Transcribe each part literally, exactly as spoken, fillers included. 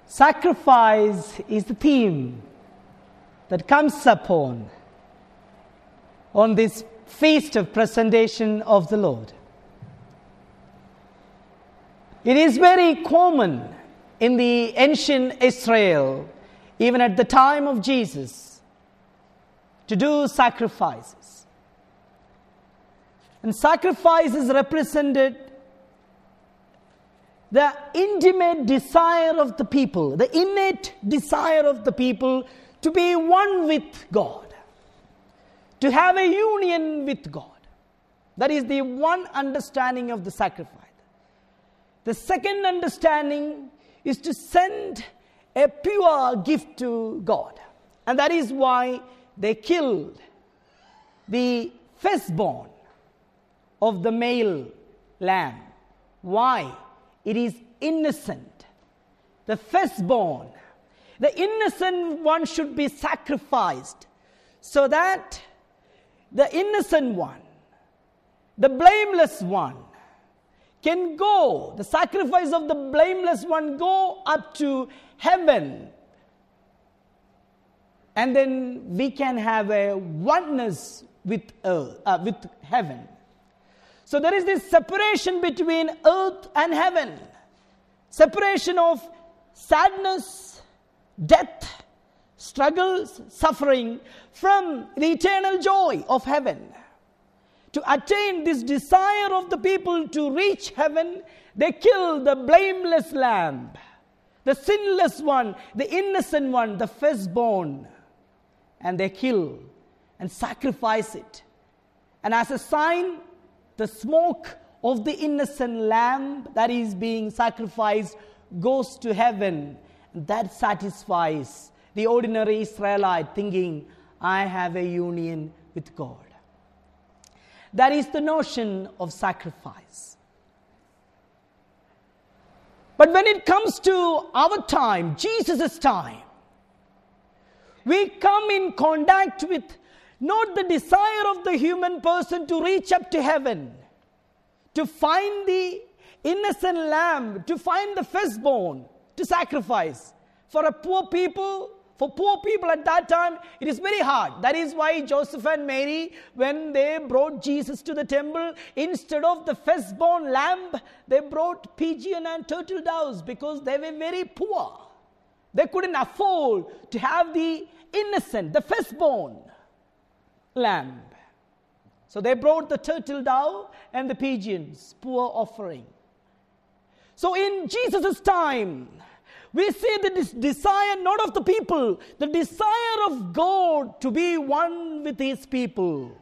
Sacrifice is the theme that comes upon on this feast of presentation of the Lord. It is very common in the ancient Israel, even at the time of Jesus, to do sacrifices. And sacrifices represented the intimate desire of the people, the innate desire of the people to be one with God, to have a union with God. That is the one understanding of the sacrifice. The second understanding is to send a pure gift to God. And that is why they killed the firstborn of the male lamb. Why? It is innocent. The firstborn, the innocent one should be sacrificed so that the innocent one, the blameless one, can go, the sacrifice of the blameless one go up to heaven. And then we can have a oneness with earth, uh, with heaven. So there is this separation between earth and heaven. Separation of sadness, death, struggles, suffering from the eternal joy of heaven. To attain this desire of the people to reach heaven, they kill the blameless lamb, the sinless one, the innocent one, the firstborn. And they kill and sacrifice it. And as a sign, the smoke of the innocent lamb that is being sacrificed goes to heaven. That satisfies the ordinary Israelite thinking, I have a union with God. That is the notion of sacrifice. But when it comes to our time, Jesus' time, we come in contact with not the desire of the human person to reach up to heaven, to find the innocent lamb, to find the firstborn, to sacrifice. For a poor people, for poor people at that time, it is very hard. That is why Joseph and Mary, when they brought Jesus to the temple, instead of the firstborn lamb, they brought pigeon and turtle doves because they were very poor. They couldn't afford to have the innocent, the firstborn lamb. So they brought the turtle dove and the pigeons, poor offering. So in Jesus' time, we see the desire not of the people, the desire of God to be one with his people.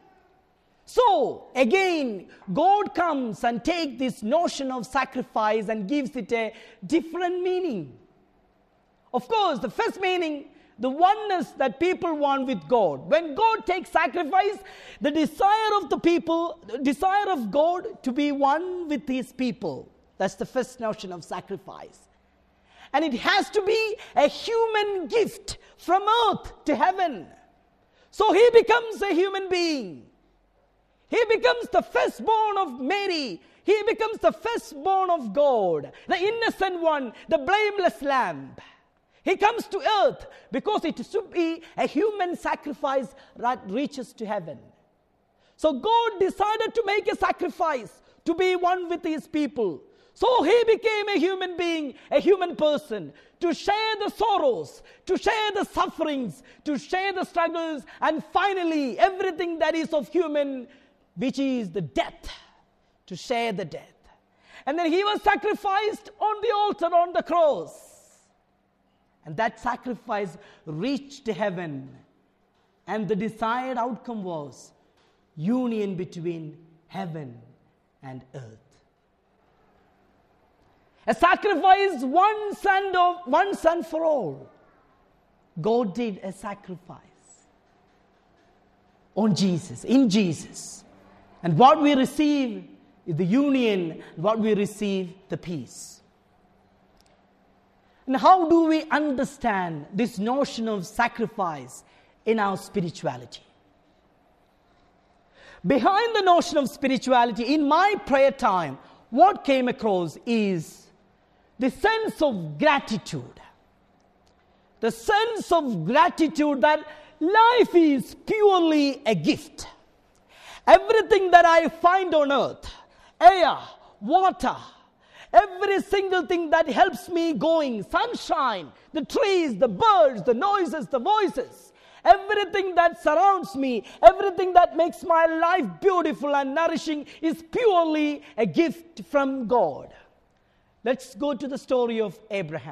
So again, God comes and takes this notion of sacrifice and gives it a different meaning. Of course, the first meaning, the oneness that people want with God. When God takes sacrifice, the desire of the people, the desire of God to be one with his people. That's the first notion of sacrifice. And it has to be a human gift from earth to heaven. So he becomes a human being. He becomes the firstborn of Mary. He becomes the firstborn of God, the innocent one, the blameless lamb. He comes to earth because it should be a human sacrifice that reaches to heaven. So God decided to make a sacrifice to be one with his people. So he became a human being, a human person, to share the sorrows, to share the sufferings, to share the struggles, and finally everything that is of human, which is the death, to share the death. And then he was sacrificed on the altar, on the cross. And that sacrifice reached heaven. And the desired outcome was union between heaven and earth. A sacrifice once and, once and for all. God did a sacrifice on Jesus, in Jesus. And what we receive is the union, what we receive, the peace. And how do we understand this notion of sacrifice in our spirituality? Behind the notion of spirituality, in my prayer time, what came across is the sense of gratitude. the sense of gratitude that life is purely a gift. Everything that I find on earth, air, water, every single thing that helps me going, sunshine, the trees, the birds, the noises, the voices, everything that surrounds me, everything that makes my life beautiful and nourishing is purely a gift from God. Let's go to the story of Abraham.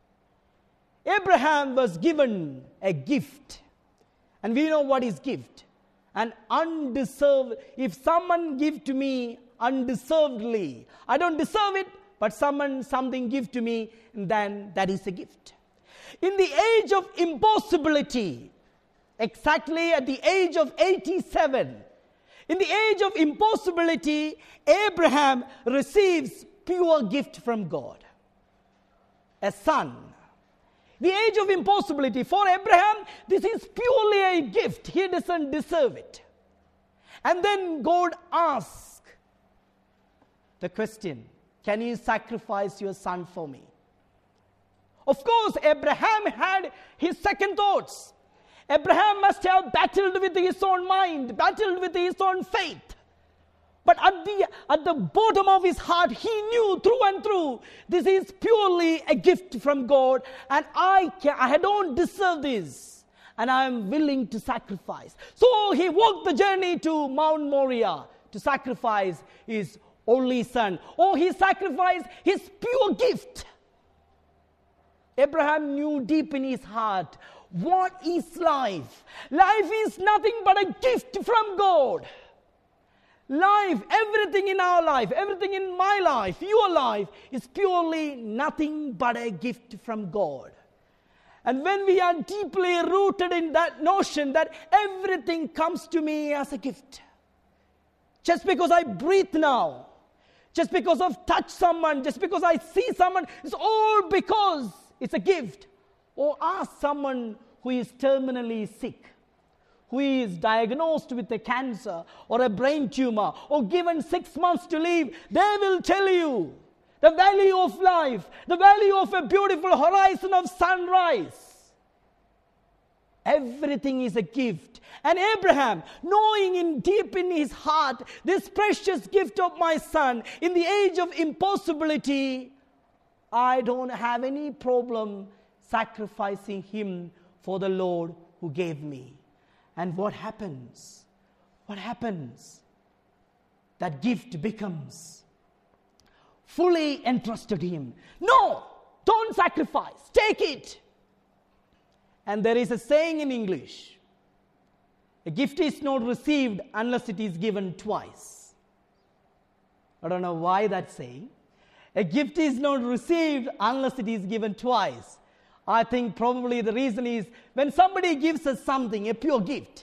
Abraham was given a gift. And we know what is gift. An undeserved, if someone give to me undeservedly, I don't deserve it, but someone something give to me, then that is a gift. In the age of impossibility, exactly at the age of eighty-seven, in the age of impossibility, Abraham receives pure gift from God. A son. The age of impossibility. For Abraham, this is purely a gift. He doesn't deserve it. And then God asks the question, can you sacrifice your son for me? Of course, Abraham had his second thoughts. Abraham must have battled with his own mind, battled with his own faith. But at the, at the bottom of his heart, he knew through and through, this is purely a gift from God, and I, can, I don't deserve this, and I am willing to sacrifice. So he walked the journey to Mount Moriah to sacrifice his only son. Oh, he sacrificed his pure gift. Abraham knew deep in his heart, what is life? Life is nothing but a gift from God. Life, everything in our life, everything in my life, your life, is purely nothing but a gift from God. And when we are deeply rooted in that notion that everything comes to me as a gift, just because I breathe now, just because I've touched someone, just because I see someone, it's all because it's a gift. Or ask someone who is terminally sick, who is diagnosed with a cancer or a brain tumor or given six months to live, they will tell you the value of life, the value of a beautiful horizon of sunrise. Everything is a gift. And Abraham, knowing in deep in his heart this precious gift of my son, in the age of impossibility, I don't have any problem sacrificing him for the Lord who gave me. And what happens? What happens? That gift becomes fully entrusted to him. No, don't sacrifice. Take it. And there is a saying in English, a gift is not received unless it is given twice. I don't know why that's saying. A gift is not received unless it is given twice. I think probably the reason is when somebody gives us something, a pure gift,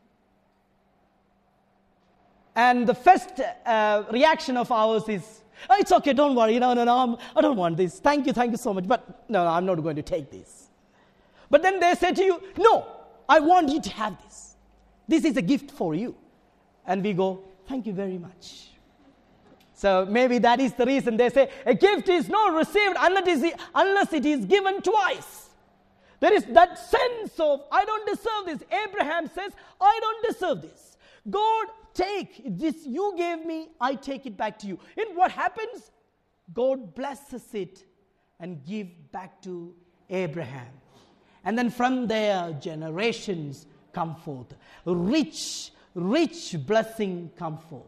and the first uh, reaction of ours is, oh, it's okay, don't worry, no, no, no, I'm, I don't want this. Thank you, thank you so much, but no, no, I'm not going to take this. But then they say to you, no, I want you to have this. This is a gift for you. And we go, thank you very much. So maybe that is the reason they say a gift is not received unless it is given twice. There is that sense of, I don't deserve this. Abraham says, I don't deserve this. God, take this you gave me, I take it back to you. And what happens? God blesses it and give back to Abraham. And then from there, generations come forth. Rich, rich blessing come forth.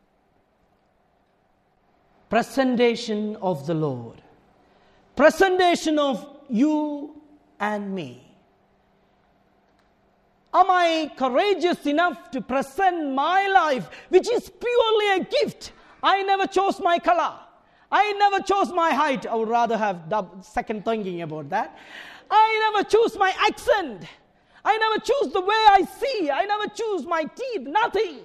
Presentation of the Lord. Presentation of you and me. Am I courageous enough to present my life, which is purely a gift? I never chose my color. I never chose my height. I would rather have double, second thinking about that. I never choose my accent. I never choose the way I see. I never choose my teeth. Nothing.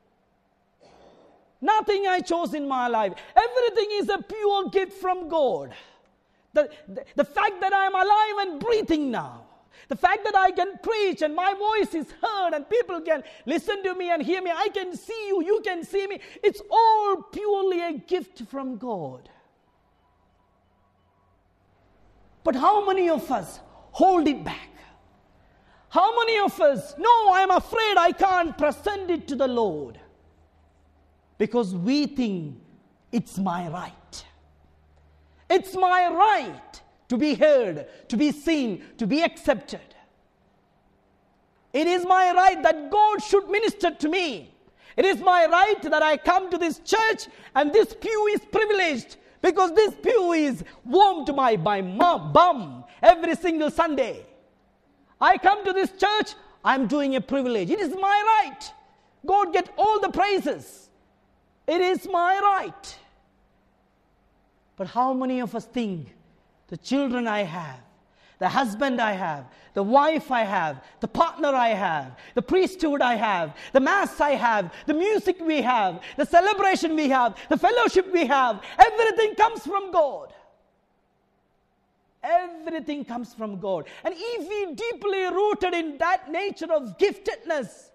Nothing I chose in my life. Everything is a pure gift from God. The, the, the fact that I am alive and breathing now, the fact that I can preach and my voice is heard and people can listen to me and hear me, I can see you, you can see me, it's all purely a gift from God. But how many of us hold it back. How many of us, no, I'm afraid I can't present it to the Lord because we think it's my right. It's my right to be heard, to be seen, to be accepted. It is my right that God should minister to me. It is my right that I come to this church and this pew is privileged because this pew is warm to my, my bum every single Sunday. I come to this church, I'm doing a privilege. It is my right. God get all the praises. It is my right. But how many of us think the children I have, the husband I have, the wife I have, the partner I have, the priesthood I have, the mass I have, the music we have, the celebration we have, the fellowship we have, everything comes from God. Everything comes from God. And if we deeply rooted in that nature of giftedness,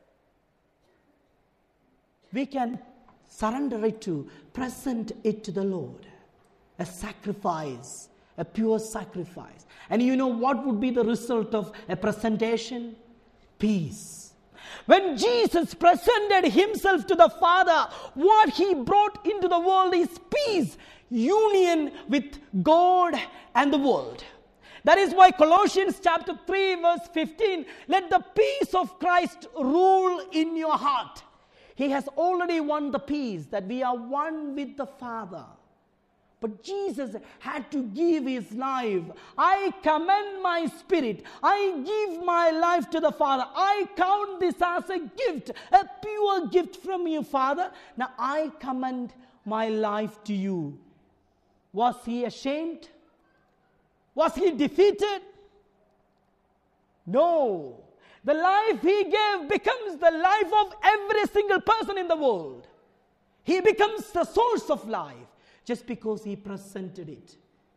we can surrender it to, present it to the Lord. A sacrifice, a pure sacrifice. And you know what would be the result of a presentation? Peace. When Jesus presented himself to the Father, what he brought into the world is peace, union with God and the world. That is why Colossians chapter three verse fifteen, let the peace of Christ rule in your heart. He has already won the peace that we are one with the Father. But Jesus had to give his life. I commend my spirit. I give my life to the Father. I count this as a gift, a pure gift from you, Father. Now I commend my life to you. Was he ashamed? Was he defeated? No. The life he gave becomes the life of every single person in the world. He becomes the source of life. Just because he presented it.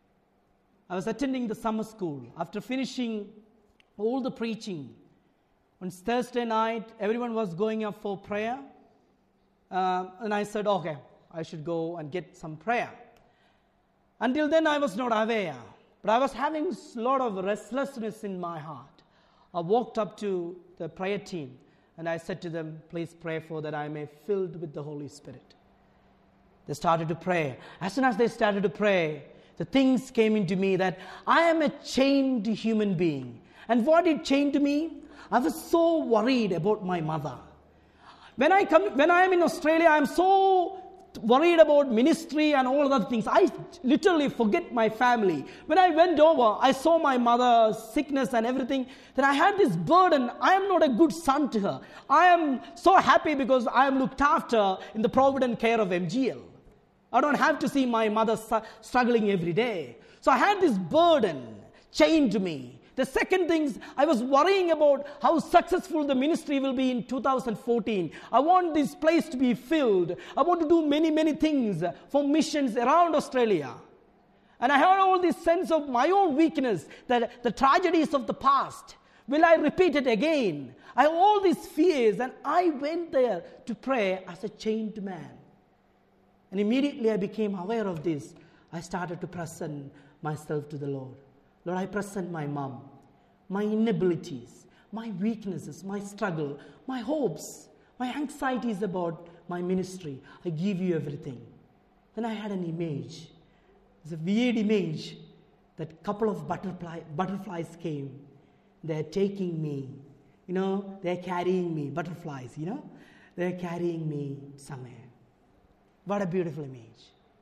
I was attending the summer school. After finishing all the preaching, on Thursday night, everyone was going up for prayer. Uh, and I said, okay, I should go and get some prayer. Until then, I was not aware. But I was having a lot of restlessness in my heart. I walked up to the prayer team and I said to them, please pray for that I may be filled with the Holy Spirit. They started to pray. As soon as they started to pray, the things came into me that I am a chained human being. And what it chained to me? I was so worried about my mother. When I come, when I am in Australia, I am so worried about ministry and all other things. I literally forget my family. When I went over, I saw my mother's sickness and everything. Then I had this burden. I am not a good son to her. I am so happy because I am looked after in the provident care of M G L. I don't have to see my mother struggling every day. So I had this burden chained to me. The second thing, I was worrying about how successful the ministry will be in two thousand fourteen. I want this place to be filled. I want to do many, many things for missions around Australia. And I had all this sense of my own weakness, that the tragedies of the past, will I repeat it again? I have all these fears, and I went there to pray as a chained man. And immediately I became aware of this. I started to present myself to the Lord. Lord, I present my mom, my inabilities, my weaknesses, my struggle, my hopes, my anxieties about my ministry. I give you everything. Then I had an image. It's a weird image that a couple of butterfly, butterflies came. They're taking me. You know, they're carrying me. Butterflies, you know. They're carrying me somewhere. What a beautiful image.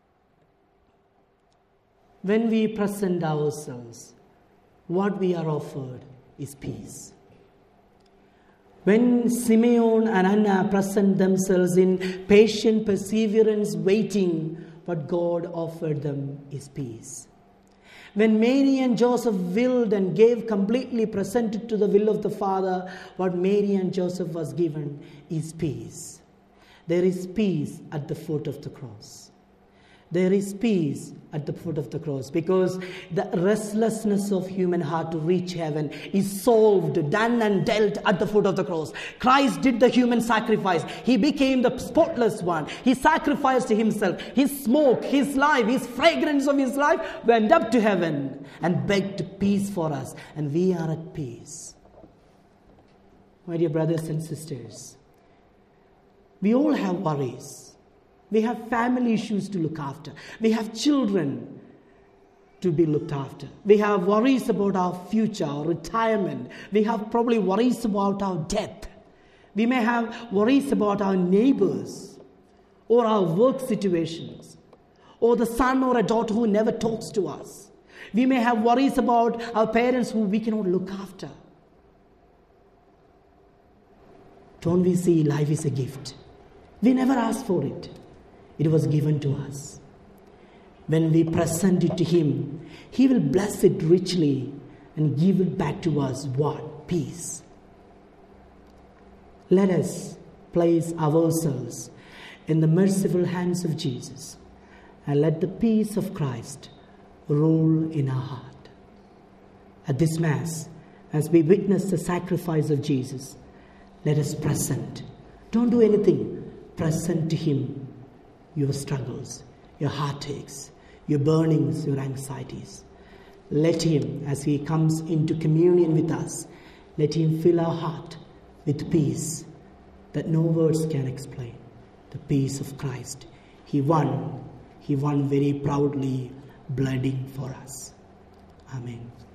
When we present ourselves, what we are offered is peace. When Simeon and Anna present themselves in patient perseverance, waiting, what God offered them is peace. When Mary and Joseph willed and gave completely, presented to the will of the Father, what Mary and Joseph was given is peace. There is peace at the foot of the cross. There is peace at the foot of the cross, because the restlessness of human heart to reach heaven is solved, done and dealt at the foot of the cross. Christ did the human sacrifice. He became the spotless one. He sacrificed himself. His smoke, his life, his fragrance of his life went up to heaven and begged peace for us. And we are at peace. My dear brothers and sisters, we all have worries. We have family issues to look after. We have children to be looked after. We have worries about our future, our retirement. We have probably worries about our death. We may have worries about our neighbors or our work situations, or the son or a daughter who never talks to us. We may have worries about our parents who we cannot look after. Don't we see life is a gift? We never asked for it. It was given to us. When we present it to Him, He will bless it richly and give it back to us. What? Peace. Let us place ourselves in the merciful hands of Jesus and let the peace of Christ rule in our heart. At this Mass, as we witness the sacrifice of Jesus, let us present. Don't do anything. Present to Him your struggles, your heartaches, your burnings, your anxieties. Let Him, as He comes into communion with us, let Him fill our heart with peace that no words can explain. The peace of Christ. He won. He won very proudly, bleeding for us. Amen.